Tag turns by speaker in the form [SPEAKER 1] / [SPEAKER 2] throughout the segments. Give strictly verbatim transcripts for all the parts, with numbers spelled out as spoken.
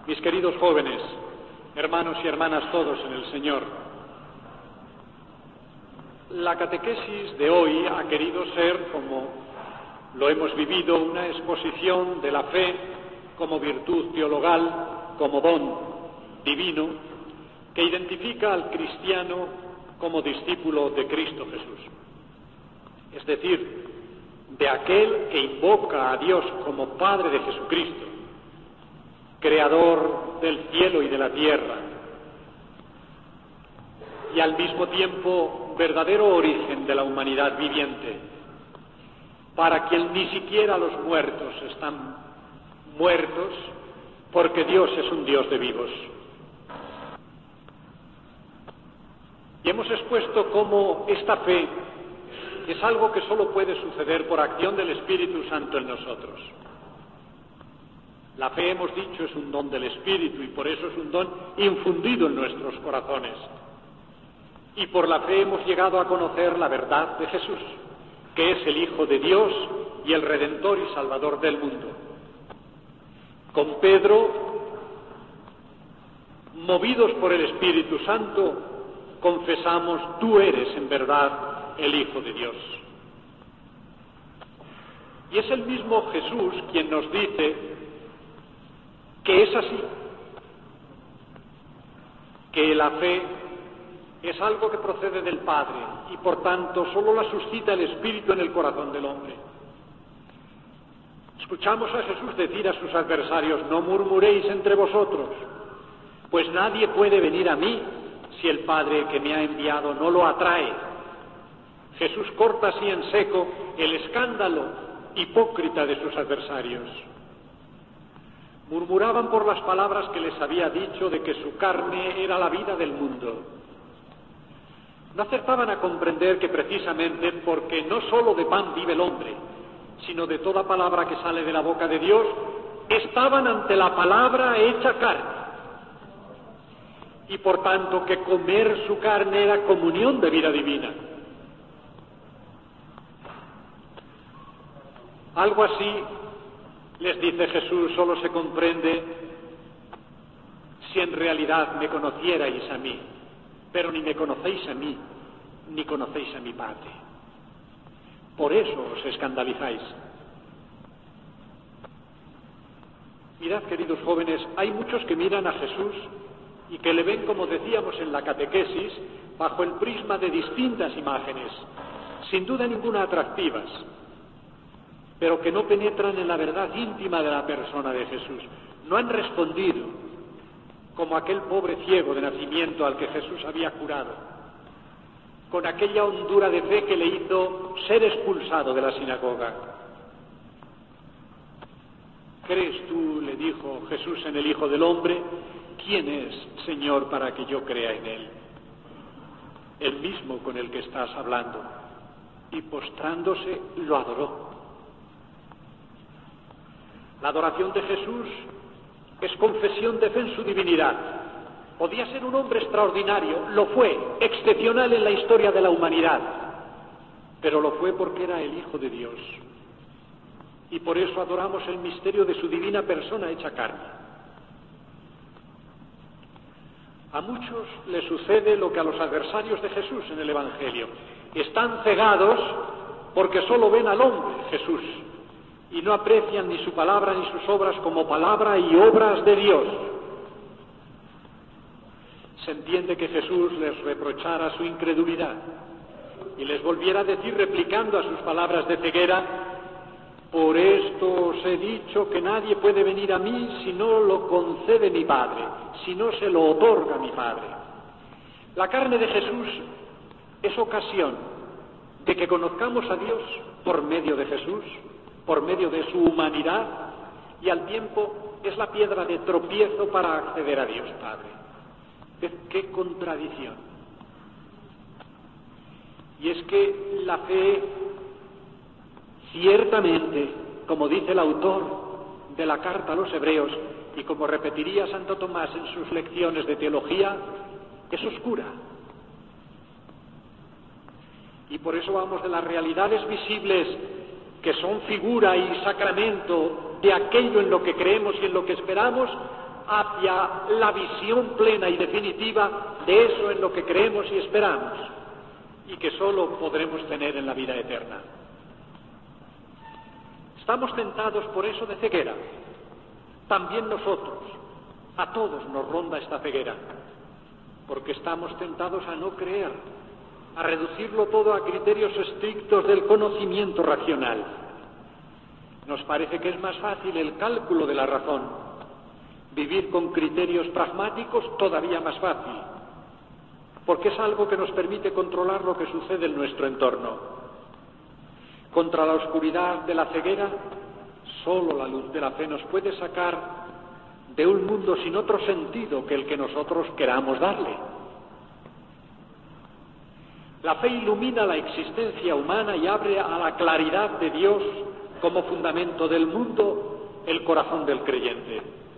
[SPEAKER 1] Mis queridos jóvenes, hermanos y hermanas todos en el Señor, la catequesis de hoy ha querido ser, como lo hemos vivido, una exposición de la fe como virtud teologal, como don divino, que identifica al cristiano como discípulo de Cristo Jesús. Es decir, de aquel que invoca a Dios como Padre de Jesucristo, Creador del cielo y de la tierra, y al mismo tiempo verdadero origen de la humanidad viviente, para quien ni siquiera los muertos están muertos, porque Dios es un Dios de vivos. Y hemos expuesto cómo esta fe es algo que solo puede suceder por acción del Espíritu Santo en nosotros. La fe, hemos dicho, es un don del Espíritu y por eso es un don infundido en nuestros corazones. Y por la fe hemos llegado a conocer la verdad de Jesús, que es el Hijo de Dios y el Redentor y Salvador del mundo. Con Pedro, movidos por el Espíritu Santo, confesamos: tú eres en verdad el Hijo de Dios. Y es el mismo Jesús quien nos dice que es así, que la fe es algo que procede del Padre y por tanto solo la suscita el Espíritu en el corazón del hombre. Escuchamos a Jesús decir a sus adversarios: no murmuréis entre vosotros, pues nadie puede venir a mí si el Padre que me ha enviado no lo atrae. Jesús corta así en seco el escándalo hipócrita de sus adversarios. Murmuraban por las palabras que les había dicho de que su carne era la vida del mundo. No acertaban a comprender que precisamente porque no sólo de pan vive el hombre, sino de toda palabra que sale de la boca de Dios, estaban ante la palabra hecha carne. Y por tanto que comer su carne era comunión de vida divina. Algo así, les dice Jesús, solo se comprende si en realidad me conocierais a mí, pero ni me conocéis a mí, ni conocéis a mi Padre. Por eso os escandalizáis. Mirad, queridos jóvenes, hay muchos que miran a Jesús y que le ven, como decíamos en la catequesis, bajo el prisma de distintas imágenes, sin duda ninguna atractivas, pero que no penetran en la verdad íntima de la persona de Jesús. No han respondido como aquel pobre ciego de nacimiento al que Jesús había curado, con aquella hondura de fe que le hizo ser expulsado de la sinagoga. ¿Crees tú, le dijo Jesús, en el Hijo del Hombre? ¿Quién es, Señor, para que yo crea en él? El mismo con el que estás hablando. Y postrándose lo adoró. La adoración de Jesús es confesión de fe en su divinidad. Podía ser un hombre extraordinario, lo fue, excepcional en la historia de la humanidad, pero lo fue porque era el Hijo de Dios. Y por eso adoramos el misterio de su divina persona hecha carne. A muchos les sucede lo que a los adversarios de Jesús en el Evangelio. Están cegados porque solo ven al hombre, Jesús, y no aprecian ni su palabra ni sus obras como palabra y obras de Dios. Se entiende que Jesús les reprochara su incredulidad y les volviera a decir, replicando a sus palabras de ceguera: por esto os he dicho que nadie puede venir a mí si no lo concede mi Padre, si no se lo otorga mi Padre. La carne de Jesús es ocasión de que conozcamos a Dios por medio de Jesús, por medio de su humanidad, y al tiempo es la piedra de tropiezo para acceder a Dios Padre. ¡Qué contradicción! Y es que la fe, ciertamente, como dice el autor de la carta a los Hebreos, y como repetiría Santo Tomás en sus lecciones de teología, es oscura. Y por eso vamos de las realidades visibles, que son figura y sacramento de aquello en lo que creemos y en lo que esperamos, hacia la visión plena y definitiva de eso en lo que creemos y esperamos, y que solo podremos tener en la vida eterna. Estamos tentados por eso de ceguera. También nosotros, a todos nos ronda esta ceguera, porque estamos tentados a no creer, a reducirlo todo a criterios estrictos del conocimiento racional. Nos parece que es más fácil el cálculo de la razón. Vivir con criterios pragmáticos todavía más fácil, porque es algo que nos permite controlar lo que sucede en nuestro entorno. Contra la oscuridad de la ceguera, solo la luz de la fe nos puede sacar de un mundo sin otro sentido que el que nosotros queramos darle. La fe ilumina la existencia humana y abre a la claridad de Dios como fundamento del mundo el corazón del creyente.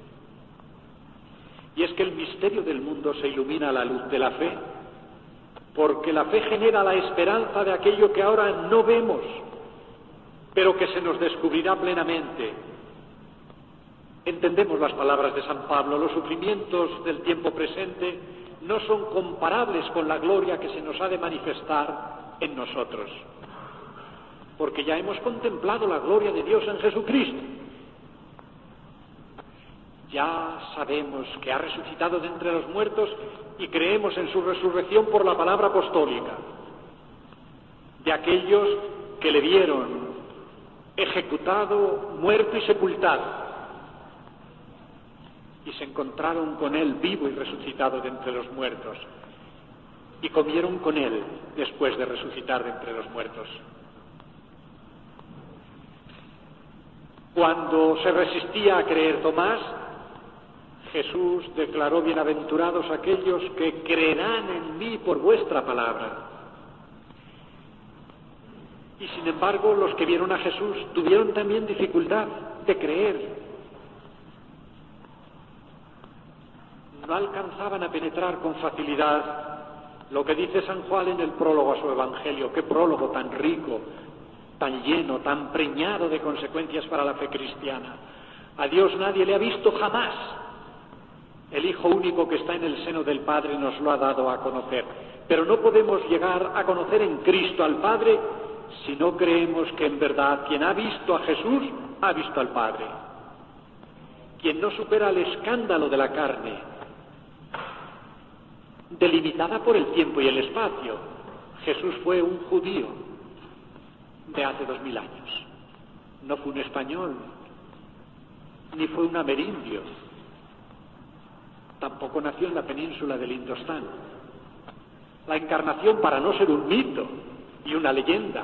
[SPEAKER 1] Y es que el misterio del mundo se ilumina a la luz de la fe, porque la fe genera la esperanza de aquello que ahora no vemos, pero que se nos descubrirá plenamente. Entendemos las palabras de San Pablo: los sufrimientos del tiempo presente no son comparables con la gloria que se nos ha de manifestar en nosotros, porque ya hemos contemplado la gloria de Dios en Jesucristo. Ya sabemos que ha resucitado de entre los muertos y creemos en su resurrección por la palabra apostólica de aquellos que le vieron ejecutado, muerto y sepultado, y se encontraron con él vivo y resucitado de entre los muertos, y comieron con él después de resucitar de entre los muertos. Cuando se resistía a creer Tomás, Jesús declaró: bienaventurados aquellos que creerán en mí por vuestra palabra. Y sin embargo, los que vieron a Jesús tuvieron también dificultad de creer. No alcanzaban a penetrar con facilidad lo que dice San Juan en el prólogo a su Evangelio. Qué prólogo tan rico, tan lleno, tan preñado de consecuencias para la fe cristiana. A Dios nadie le ha visto jamás. El Hijo único que está en el seno del Padre nos lo ha dado a conocer. Pero no podemos llegar a conocer en Cristo al Padre si no creemos que en verdad quien ha visto a Jesús ha visto al Padre. Quien no supera el escándalo de la carne, delimitada por el tiempo y el espacio. Jesús fue un judío de hace dos mil años. No fue un español, ni fue un amerindio. Tampoco nació en la península del Indostán. La encarnación, para no ser un mito y una leyenda,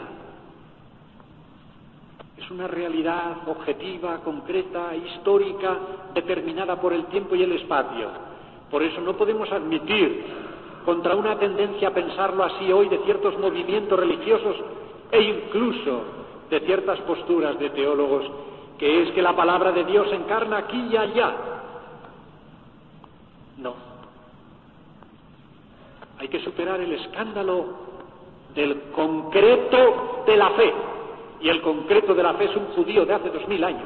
[SPEAKER 1] es una realidad objetiva, concreta, histórica, determinada por el tiempo y el espacio. Por eso no podemos admitir, contra una tendencia a pensarlo así hoy de ciertos movimientos religiosos e incluso de ciertas posturas de teólogos, que es que la palabra de Dios se encarna aquí y allá. No. Hay que superar el escándalo del concreto de la fe. Y el concreto de la fe es un judío de hace dos mil años.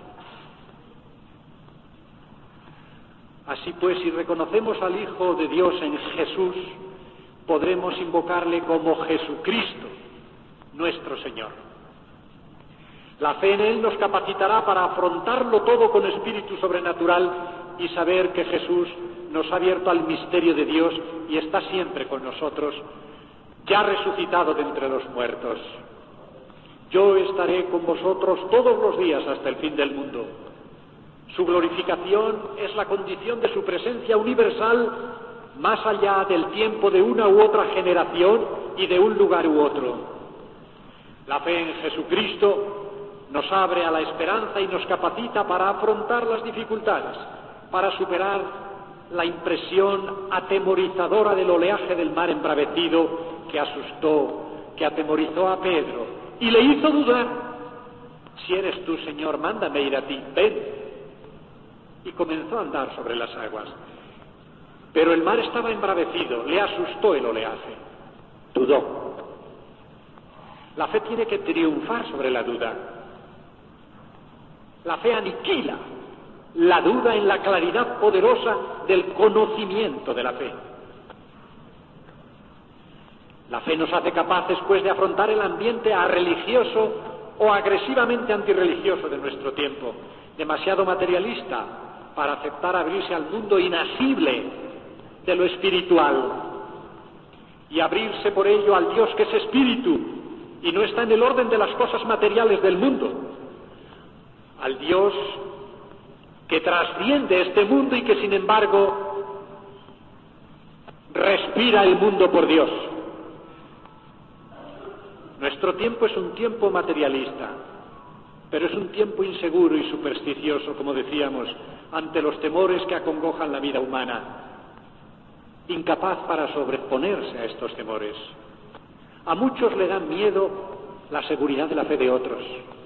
[SPEAKER 1] Así pues, si reconocemos al Hijo de Dios en Jesús, podremos invocarle como Jesucristo, nuestro Señor. La fe en Él nos capacitará para afrontarlo todo con espíritu sobrenatural y saber que Jesús nos ha abierto al misterio de Dios y está siempre con nosotros, ya resucitado de entre los muertos. Yo estaré con vosotros todos los días hasta el fin del mundo. Su glorificación es la condición de su presencia universal más allá del tiempo de una u otra generación y de un lugar u otro. La fe en Jesucristo nos abre a la esperanza y nos capacita para afrontar las dificultades, para superar la impresión atemorizadora del oleaje del mar embravecido que asustó, que atemorizó a Pedro y le hizo dudar. Si eres tú, Señor, mándame ir a ti, ven. Y comenzó a andar sobre las aguas. Pero el mar estaba embravecido, le asustó el oleaje. Dudó. La fe tiene que triunfar sobre la duda. La fe aniquila la duda en la claridad poderosa del conocimiento de la fe. La fe nos hace capaces, pues, de afrontar el ambiente arreligioso o agresivamente antirreligioso de nuestro tiempo, demasiado materialista para aceptar abrirse al mundo inasible de lo espiritual y abrirse por ello al Dios que es espíritu y no está en el orden de las cosas materiales del mundo, al Dios que trasciende este mundo y que sin embargo respira el mundo por Dios. Nuestro tiempo es un tiempo materialista, pero es un tiempo inseguro y supersticioso, como decíamos, ante los temores que acongojan la vida humana, incapaz para sobreponerse a estos temores. A muchos le dan miedo la seguridad de la fe de otros,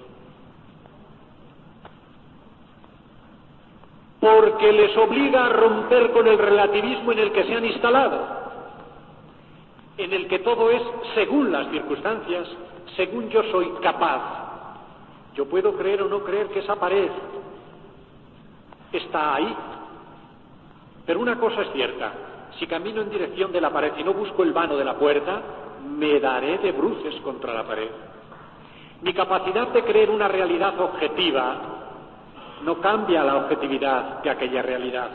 [SPEAKER 1] porque les obliga a romper con el relativismo en el que se han instalado, en el que todo es según las circunstancias, según yo soy capaz. Yo puedo creer o no creer que esa pared está ahí, pero una cosa es cierta: si camino en dirección de la pared y no busco el vano de la puerta, me daré de bruces contra la pared. Mi capacidad de creer una realidad objetiva no cambia la objetividad de aquella realidad.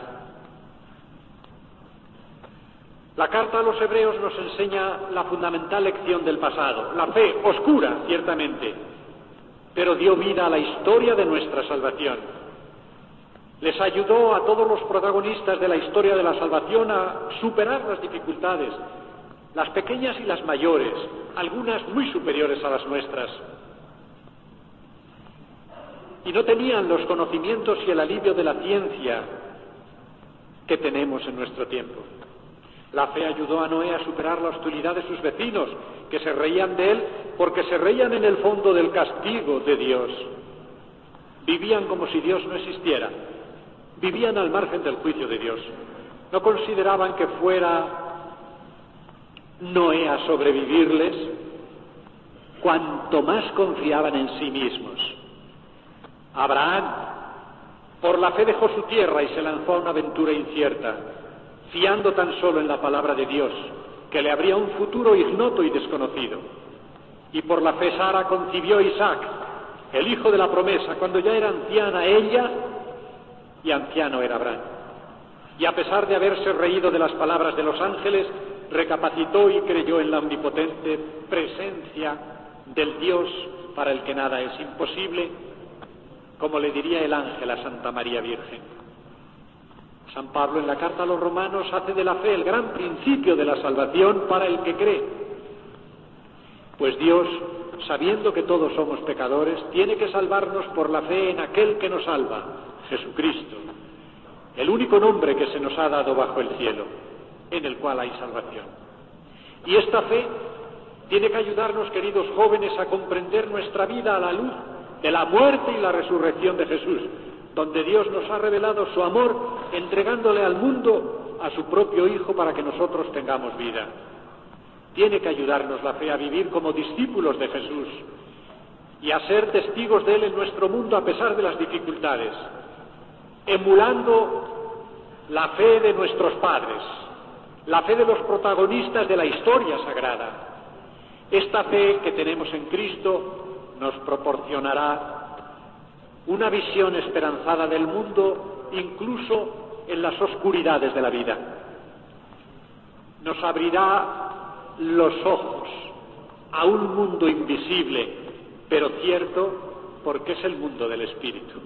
[SPEAKER 1] La carta a los hebreos nos enseña la fundamental lección del pasado. La fe, oscura, ciertamente, pero dio vida a la historia de nuestra salvación. Les ayudó a todos los protagonistas de la historia de la salvación a superar las dificultades, las pequeñas y las mayores, algunas muy superiores a las nuestras. Y no tenían los conocimientos y el alivio de la ciencia que tenemos en nuestro tiempo. La fe ayudó a Noé a superar la hostilidad de sus vecinos, que se reían de él porque se reían en el fondo del castigo de Dios. Vivían como si Dios no existiera. Vivían al margen del juicio de Dios. No consideraban que fuera Noé a sobrevivirles, cuanto más confiaban en sí mismos. Abraham, por la fe dejó su tierra y se lanzó a una aventura incierta, fiando tan solo en la palabra de Dios, que le abría un futuro ignoto y desconocido. Y por la fe Sara concibió a Isaac, el hijo de la promesa, cuando ya era anciana ella y anciano era Abraham. Y a pesar de haberse reído de las palabras de los ángeles, recapacitó y creyó en la omnipotente presencia del Dios para el que nada es imposible, como le diría el ángel a Santa María Virgen. San Pablo en la carta a los romanos hace de la fe el gran principio de la salvación para el que cree. Pues Dios, sabiendo que todos somos pecadores, tiene que salvarnos por la fe en aquel que nos salva, Jesucristo, el único nombre que se nos ha dado bajo el cielo, en el cual hay salvación. Y esta fe tiene que ayudarnos, queridos jóvenes, a comprender nuestra vida a la luz de la muerte y la resurrección de Jesús, donde Dios nos ha revelado su amor entregándole al mundo a su propio Hijo para que nosotros tengamos vida. Tiene que ayudarnos la fe a vivir como discípulos de Jesús y a ser testigos de Él en nuestro mundo a pesar de las dificultades, emulando la fe de nuestros padres, la fe de los protagonistas de la historia sagrada. Esta fe que tenemos en Cristo nos proporcionará una visión esperanzada del mundo, incluso en las oscuridades de la vida. Nos abrirá los ojos a un mundo invisible, pero cierto, porque es el mundo del Espíritu.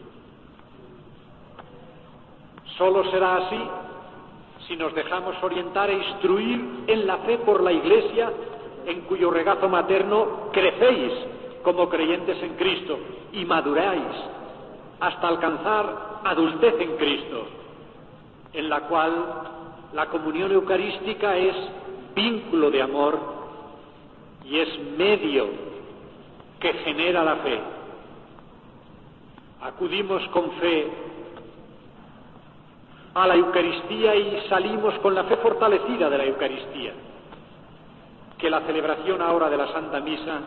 [SPEAKER 1] Solo será así si nos dejamos orientar e instruir en la fe por la Iglesia, en cuyo regazo materno crecéis como creyentes en Cristo y maduráis hasta alcanzar adultez en Cristo, en la cual la comunión eucarística es vínculo de amor y es medio que genera la fe. Acudimos con fe a la Eucaristía y salimos con la fe fortalecida de la Eucaristía. Que la celebración ahora de la Santa Misa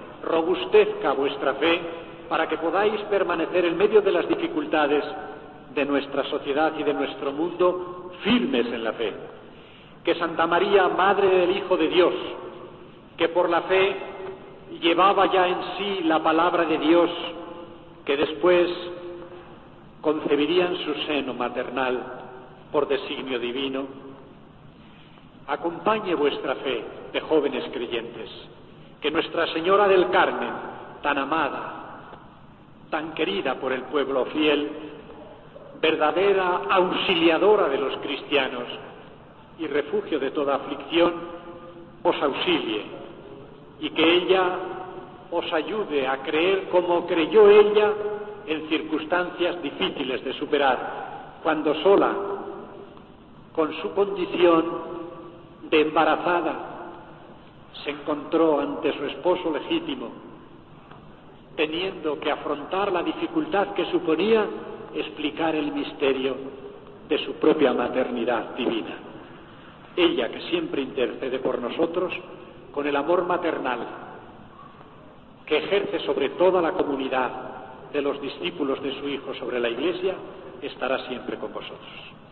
[SPEAKER 1] robustezca vuestra fe para que podáis permanecer en medio de las dificultades de nuestra sociedad y de nuestro mundo firmes en la fe. Que Santa María, Madre del Hijo de Dios, que por la fe llevaba ya en sí la palabra de Dios, que después concebiría en su seno maternal por designio divino, acompañe vuestra fe de jóvenes creyentes. Que Nuestra Señora del Carmen, tan amada, tan querida por el pueblo fiel, verdadera auxiliadora de los cristianos y refugio de toda aflicción, os auxilie, y que ella os ayude a creer como creyó ella en circunstancias difíciles de superar, cuando sola, con su condición de embarazada, se encontró ante su esposo legítimo, teniendo que afrontar la dificultad que suponía explicar el misterio de su propia maternidad divina. Ella, que siempre intercede por nosotros con el amor maternal que ejerce sobre toda la comunidad de los discípulos de su Hijo sobre la Iglesia, estará siempre con vosotros.